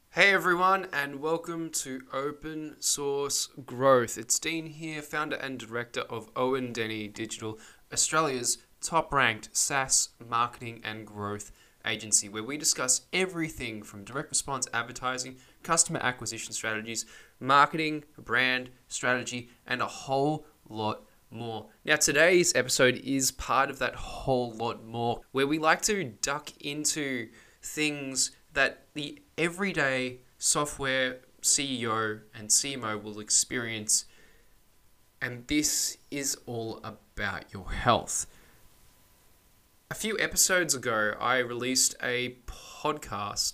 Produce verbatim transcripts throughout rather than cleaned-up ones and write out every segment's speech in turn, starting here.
Hey everyone, and welcome to Open Source Growth. It's Dean here, founder and director of Owen Denny Digital, Australia's top-ranked SaaS marketing and growth agency, where we discuss everything from direct response advertising, customer acquisition strategies, marketing, brand strategy, and a whole lot more. Now, today's episode is part of that whole lot more, where we like to duck into things that the everyday software C E O and C M O will experience, and this is all about your health. A few episodes ago, I released a podcast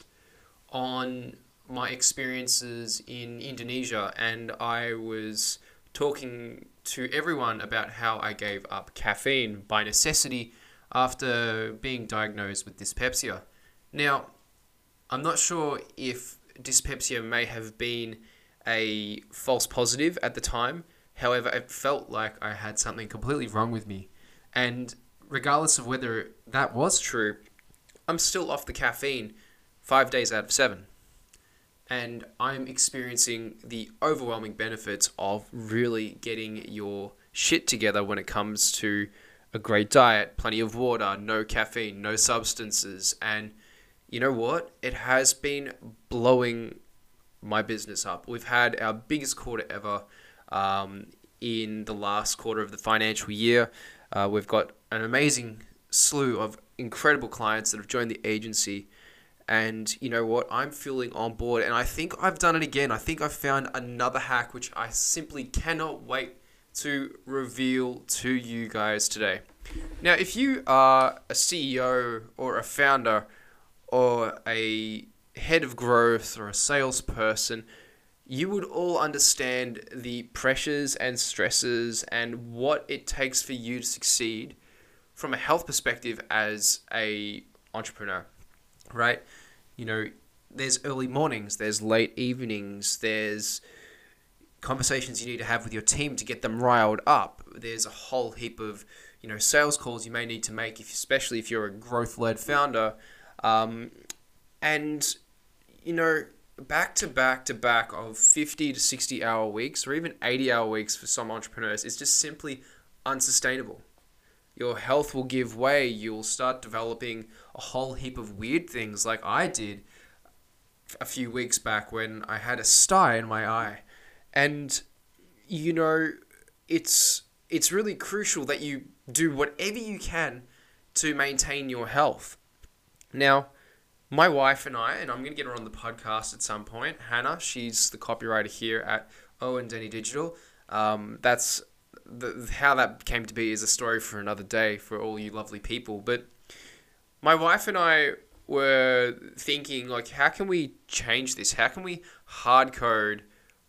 on my experiences in Indonesia, and I was talking to everyone about how I gave up caffeine by necessity after being diagnosed with dyspepsia. Now, I'm not sure if dyspepsia may have been a false positive at the time. However, it felt like I had something completely wrong with me. And regardless of whether that was true, I'm still off the caffeine five days out of seven. And I'm experiencing the overwhelming benefits of really getting your shit together when it comes to a great diet, plenty of water, no caffeine, no substances, and you know what? It has been blowing my business up. We've had our biggest quarter ever um, in the last quarter of the financial year. Uh, we've got an amazing slew of incredible clients that have joined the agency. And you know what? I'm feeling on board. And I think I've done it again. I think I've found another hack, which I simply cannot wait to reveal to you guys today. Now, if you are a C E O or a founder or a head of growth or a salesperson, you would all understand the pressures and stresses and what it takes for you to succeed from a health perspective as a entrepreneur, right? You know, there's early mornings, there's late evenings, there's conversations you need to have with your team to get them riled up. There's a whole heap of, you know, sales calls you may need to make, if, especially if you're a growth-led founder. Um, and, you know, back to back to back of fifty to sixty hour weeks or even eighty hour weeks for some entrepreneurs is just simply unsustainable. Your health will give way. You'll start developing a whole heap of weird things like I did a few weeks back when I had a sty in my eye. And, you know, it's, it's really crucial that you do whatever you can to maintain your health. Now, my wife and I, and I'm going to get her on the podcast at some point, Hannah, she's the copywriter here at Owen Denny Digital. Um, that's the, how that came to be is a story for another day for all you lovely people. But my wife and I were thinking, like, how can we change this? How can we hard code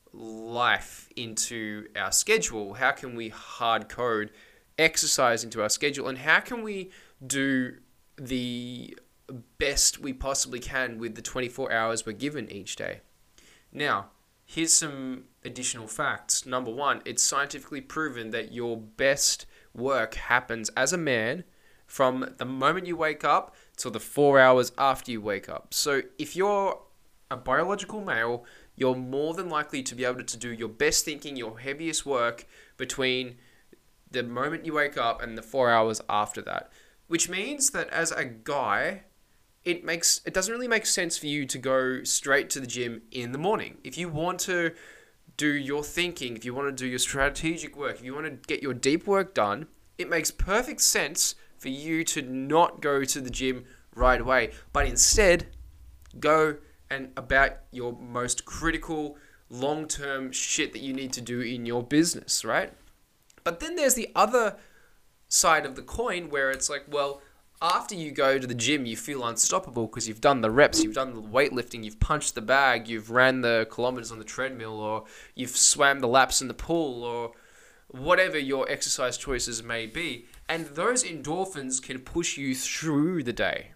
life into our schedule? How can we hard code exercise into our schedule? And how can we do the best we possibly can with the twenty-four hours we're given each day? Now, here's some additional facts. Number one, it's scientifically proven that your best work happens as a man from the moment you wake up till the four hours after you wake up. So if you're a biological male, you're more than likely to be able to do your best thinking, your heaviest work between the moment you wake up and the four hours after that. Which means that as a guy, it makes it doesn't really make sense for you to go straight to the gym in the morning. If you want to do your thinking, if you want to do your strategic work, if you want to get your deep work done, it makes perfect sense for you to not go to the gym right away, but instead go and about your most critical long-term shit that you need to do in your business, right? But then there's the other side of the coin where it's like, well, after you go to the gym, you feel unstoppable because you've done the reps, you've done the weightlifting, you've punched the bag, you've ran the kilometers on the treadmill, or you've swam the laps in the pool, or whatever your exercise choices may be. And those endorphins can push you through the day.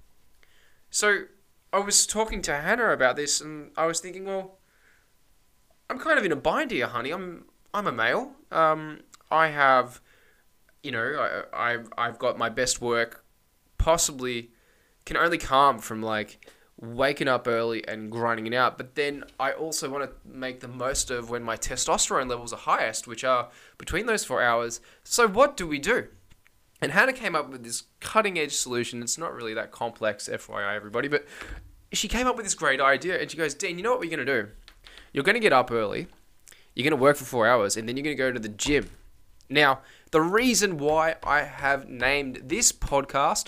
So I was talking to Hannah about this, and I was thinking, well, I'm kind of in a bind here, honey. I'm I'm a male. Um, I have, you know, I, I've I've got my best work possibly can only come from like waking up early and grinding it out. But then I also want to make the most of when my testosterone levels are highest, which are between those four hours. So what do we do? And Hannah came up with this cutting edge solution. It's not really that complex, F Y I everybody, but she came up with this great idea and she goes, Dean, you know what we're going to do? You're going to get up early, you're going to work for four hours, and then you're going to go to the gym. Now, the reason why I have named this podcast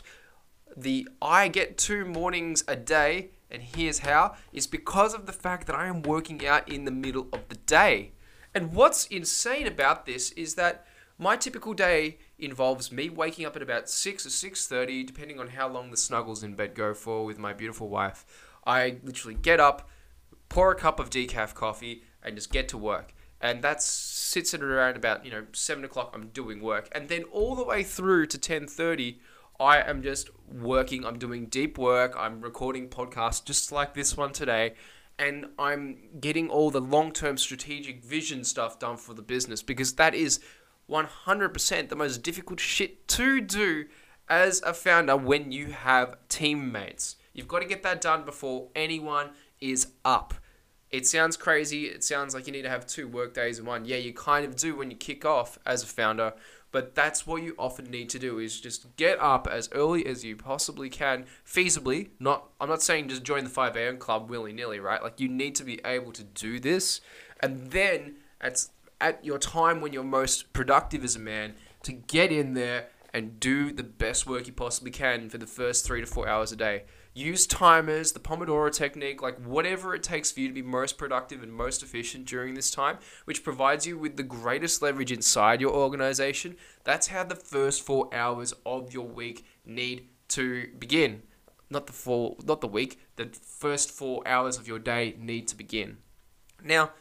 the I Get Two Mornings a Day, and here's how, is because of the fact that I am working out in the middle of the day. And what's insane about this is that my typical day involves me waking up at about six or six thirty, depending on how long the snuggles in bed go for with my beautiful wife. I literally get up, pour a cup of decaf coffee, and just get to work. And that sits at around about, you know, seven o'clock, I'm doing work. And then all the way through to ten thirty, I am just working, I'm doing deep work, I'm recording podcasts just like this one today, and I'm getting all the long-term strategic vision stuff done for the business, because that is one hundred percent the most difficult shit to do as a founder when you have teammates. You've got to get that done before anyone is up. It sounds crazy. It sounds like you need to have two work days in one. Yeah, you kind of do when you kick off as a founder, but that's what you often need to do, is just get up as early as you possibly can, feasibly. Not, I'm not saying just join the five a.m. club willy-nilly, right? Like, you need to be able to do this, and then at, at your time when you're most productive as a man, to get in there and do the best work you possibly can for the first three to four hours a day. Use timers, the Pomodoro technique, like whatever it takes for you to be most productive and most efficient during this time, which provides you with the greatest leverage inside your organization. That's how the first four hours of your week need to begin. Not the four, not the week, the first four hours of your day need to begin. Now,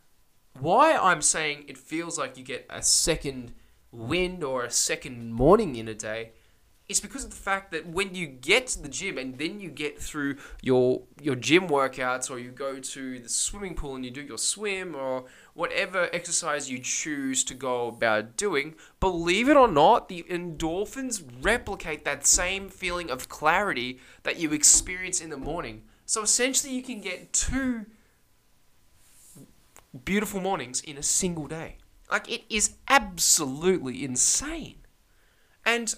why I'm saying it feels like you get a second wind or a second morning in a day is because of the fact that when you get to the gym and then you get through your your gym workouts, or you go to the swimming pool and you do your swim, or whatever exercise you choose to go about doing, believe it or not, the endorphins replicate that same feeling of clarity that you experience in the morning. So essentially you can get two beautiful mornings in a single day. Like, it is absolutely insane. And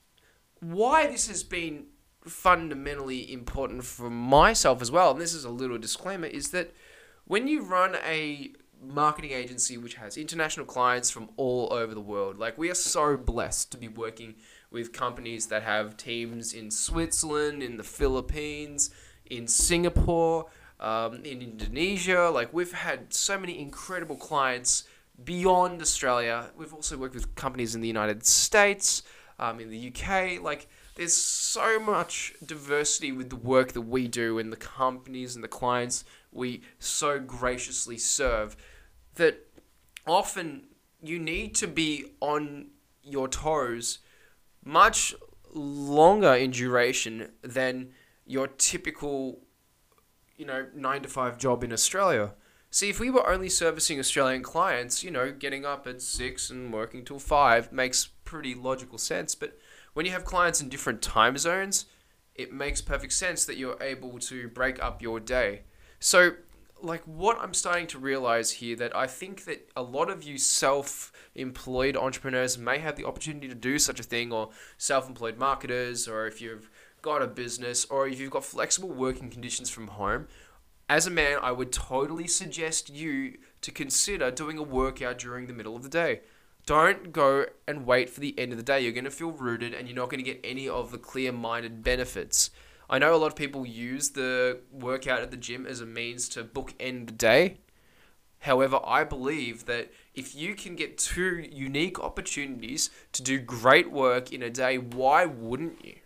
why this has been fundamentally important for myself as well, and this is a little disclaimer, is that when you run a marketing agency which has international clients from all over the world, like, we are so blessed to be working with companies that have teams in Switzerland, in the Philippines, in Singapore, um, in Indonesia. Like, we've had so many incredible clients beyond Australia. We've also worked with companies in the United States, Um, in the U K. Like, there's so much diversity with the work that we do and the companies and the clients we so graciously serve, that often you need to be on your toes much longer in duration than your typical, you know, nine to five job in Australia. See, if we were only servicing Australian clients, you know, getting up at six and working till five makes pretty logical sense. But when you have clients in different time zones, it makes perfect sense that you're able to break up your day. So, like, what I'm starting to realize here, that I think that a lot of you self-employed entrepreneurs may have the opportunity to do such a thing, or self-employed marketers, or if you've got a business, or if you've got flexible working conditions from home. As a man, I would totally suggest you to consider doing a workout during the middle of the day. Don't go and wait for the end of the day. You're going to feel rooted, and you're not going to get any of the clear-minded benefits. I know a lot of people use the workout at the gym as a means to bookend the day. However, I believe that if you can get two unique opportunities to do great work in a day, why wouldn't you?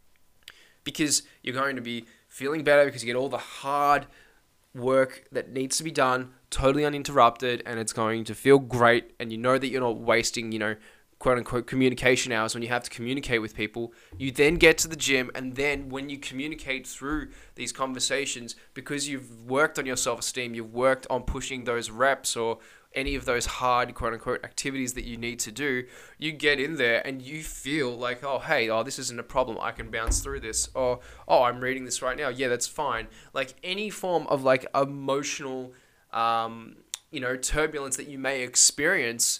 Because you're going to be feeling better, because you get all the hard work that needs to be done totally uninterrupted, and it's going to feel great, and you know that you're not wasting, you know, quote unquote communication hours when you have to communicate with people. You then get to the gym, and then when you communicate through these conversations, because you've worked on your self-esteem, you've worked on pushing those reps or any of those hard quote unquote activities that you need to do, you get in there and you feel like, oh, hey, oh, this isn't a problem. I can bounce through this. Or, oh, I'm reading this right now. Yeah, that's fine. Like any form of like emotional, um, you know, turbulence that you may experience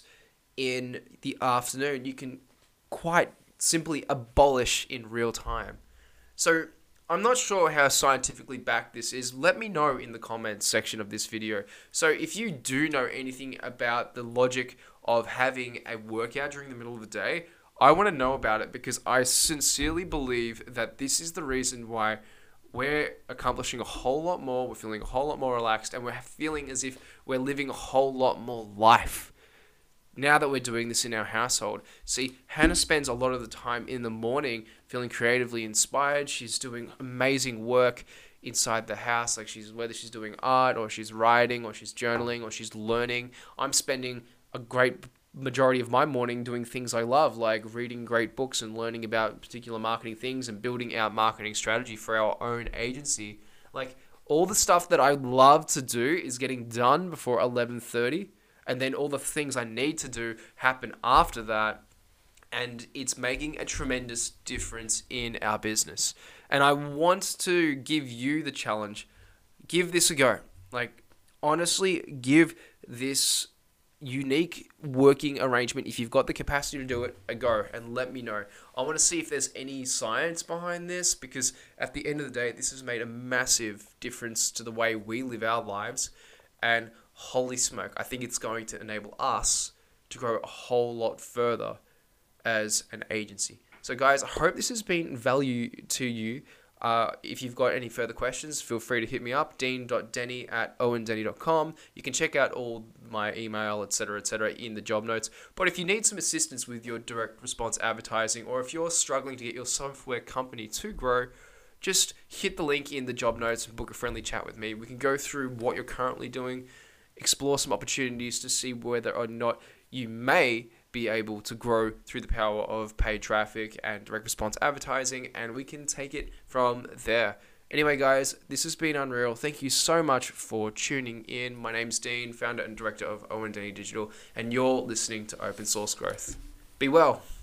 in the afternoon, you can quite simply abolish in real time. So I'm not sure how scientifically backed this is. Let me know in the comments section of this video. So if you do know anything about the logic of having a workout during the middle of the day, I want to know about it, because I sincerely believe that this is the reason why we're accomplishing a whole lot more, we're feeling a whole lot more relaxed, and we're feeling as if we're living a whole lot more life now that we're doing this in our household. See, Hannah spends a lot of the time in the morning feeling creatively inspired. She's doing amazing work inside the house, like she's whether she's doing art or she's writing or she's journaling or she's learning. I'm spending a great majority of my morning doing things I love, like reading great books and learning about particular marketing things and building our marketing strategy for our own agency. Like all the stuff that I love to do is getting done before eleven thirty. And then all the things I need to do happen after that. And it's making a tremendous difference in our business. And I want to give you the challenge. Give this a go. Like, honestly, give this unique working arrangement, if you've got the capacity to do it, a go, and let me know. I want to see if there's any science behind this, because at the end of the day, this has made a massive difference to the way we live our lives. And holy smoke, I think it's going to enable us to grow a whole lot further as an agency. So guys, I hope this has been value to you. Uh, if you've got any further questions, feel free to hit me up, dean dot denny at owen denny dot com. You can check out all my email, et cetera, et cetera in the job notes. But if you need some assistance with your direct response advertising, or if you're struggling to get your software company to grow, just hit the link in the job notes and book a friendly chat with me. We can go through what you're currently doing, explore some opportunities to see whether or not you may be able to grow through the power of paid traffic and direct response advertising, and we can take it from there. Anyway, guys, this has been Unreal. Thank you so much for tuning in. My name's Dean, founder and director of Owen Denny Digital, and you're listening to Open Source Growth. Be well.